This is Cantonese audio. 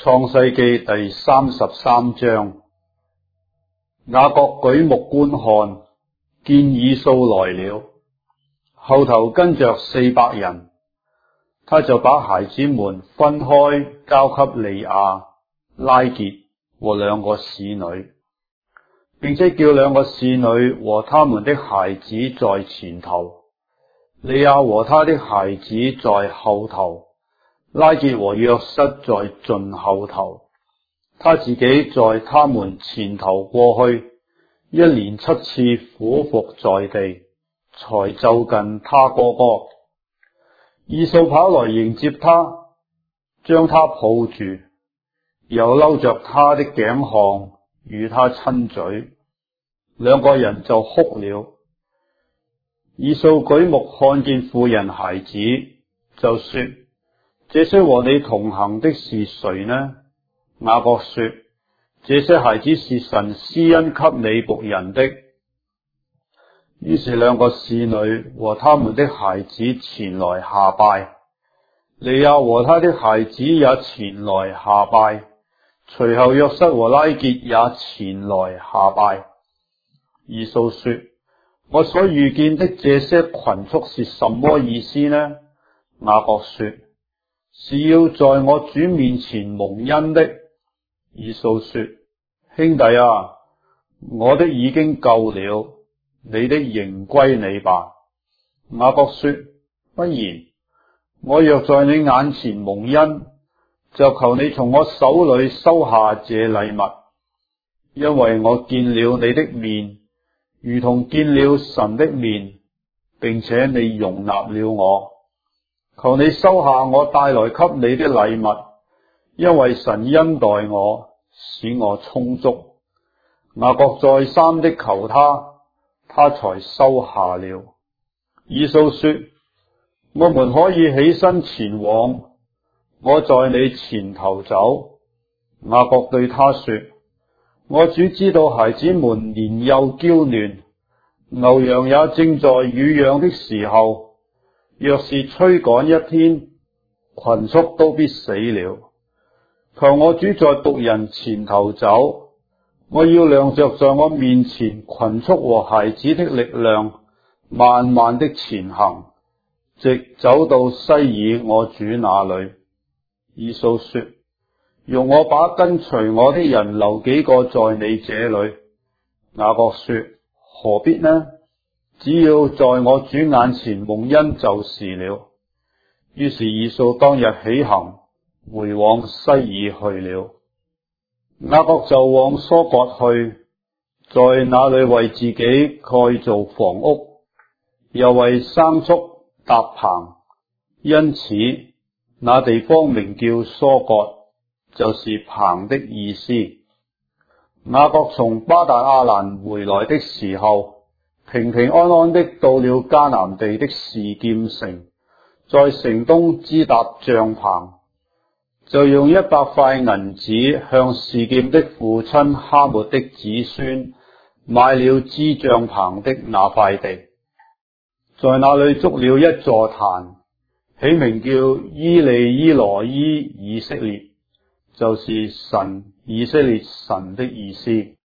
創世記第33章，雅各舉目觀看，見以掃來了，後頭跟着400人，他就把孩子們分開，交給利亞、拉結和2個使女，並且叫2個使女和他們的孩子在前頭，利亞和他的孩子在後頭，拉結和約瑟在盡後頭，他自己在他們前頭過去，一連7次俯伏在地，才就近他哥哥。以掃跑來迎接他，將他抱住，又摟着他的頸項與他親嘴，2個人就哭了。以掃舉目看見婦人孩子，就說：這些和你同行的是誰呢？雅各說：這些孩子是神施恩給你僕人的。於是2個使女和他們的孩子前來下拜，利亞和他的孩子也前來下拜，隨後約瑟和拉結也前來下拜。以掃說：我所遇見的這些群畜是什麼意思呢？雅各說：是要在我主面前蒙恩的。以掃說：兄弟啊，我的已經夠了，你的仍歸你吧。雅各說：不然，我若在你眼前蒙恩，就求你從我手裏收下這禮物，因為我見了你的面，如同見了神的面，並且你容納了我。求你收下我帶來給你的禮物，因為神恩待我，使我充足。雅各再三的求他，他才收下了。以掃說：我們可以起身前往，我在你前頭走。雅各對他說：我主知道孩子們年幼嬌嫩，牛羊也正在乳養的時候，若是催趕一天，群畜都必死了。求我主在僕人前頭走，我要量着在我面前群畜和孩子的力量，慢慢的前行，直走到西珥我主那裏。以掃說：容我把跟隨我的人留幾個在你這裏。雅各說：何必呢？只要在我主眼前蒙恩就是了。於是以掃當日起行，回往西珥去了。雅各就往疏割去，在那裏為自己蓋造房屋，又為牲畜搭棚，因此那地方名叫疏割，就是棚的意思。雅各從巴達亞蘭回來的時候，平平安安的到了迦南地的示劍城，在城東支搭帳棚，就用100塊銀子向示劍的父親哈末的子孫買了支帳棚的那塊地，在那裏築了一座壇，起名叫伊利伊羅伊以色列，就是神以色列神的意思。